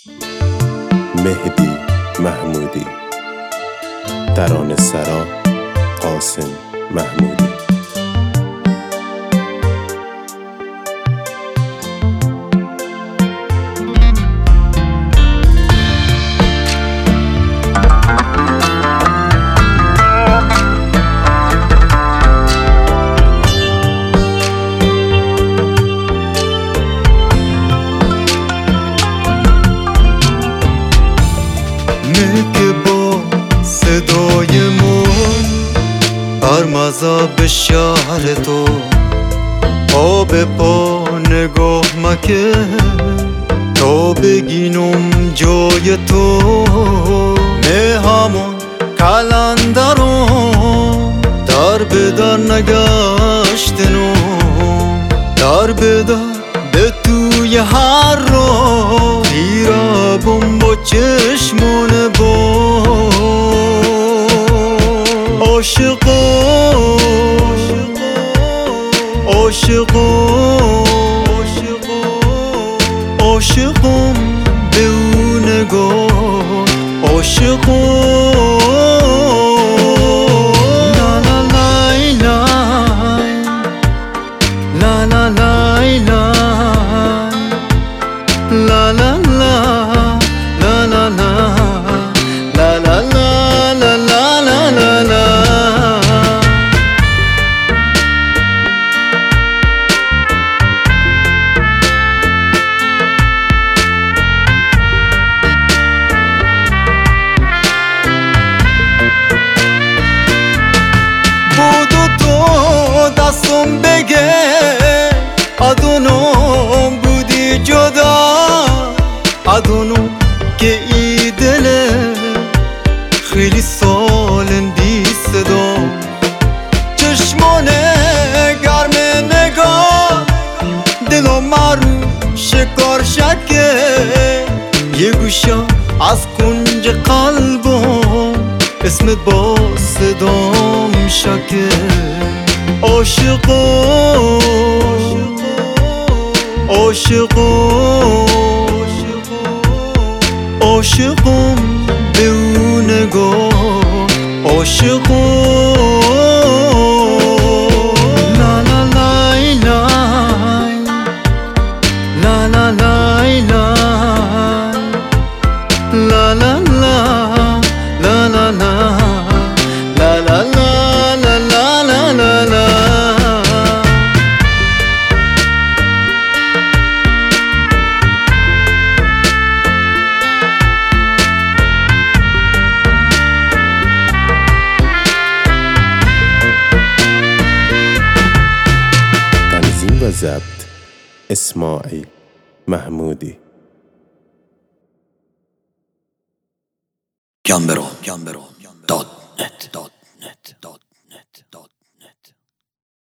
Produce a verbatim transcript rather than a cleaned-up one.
مهدی محمودی. ترانه‌سرا قاسم محمودی. که با صدای من برمزا به شهر تو، پا به پا نگاه مکه تا بگینم جای تو. نه همون کلندرم در به در نگشتنم، در به در به توی هر رو خیرابم با چشمون با عاشقم عاشقم عاشقم به اون نگاه عاشقم. لا لا لای لای لا لا لای لای لا لا لا لا لا لا لا لا لا لا لا. بودو تو دستم بگه ادونم بودی جدا، ادونم که ای دله خیلی سالن بی صدا. چشمانه گرم نگاه دلم مرو شکار شکه، یه گوشه از کنج قلبم اسمت با صدام شکه. عاشقم عاشقم عاشقم به اون نگاه عاشقم. لا لا لای لای لا لا لای لای لا لا لا لا لا لا لا لا لا لا لا لا. تنظیم و ضبط اسماعیل محمودی. گم برو گم برو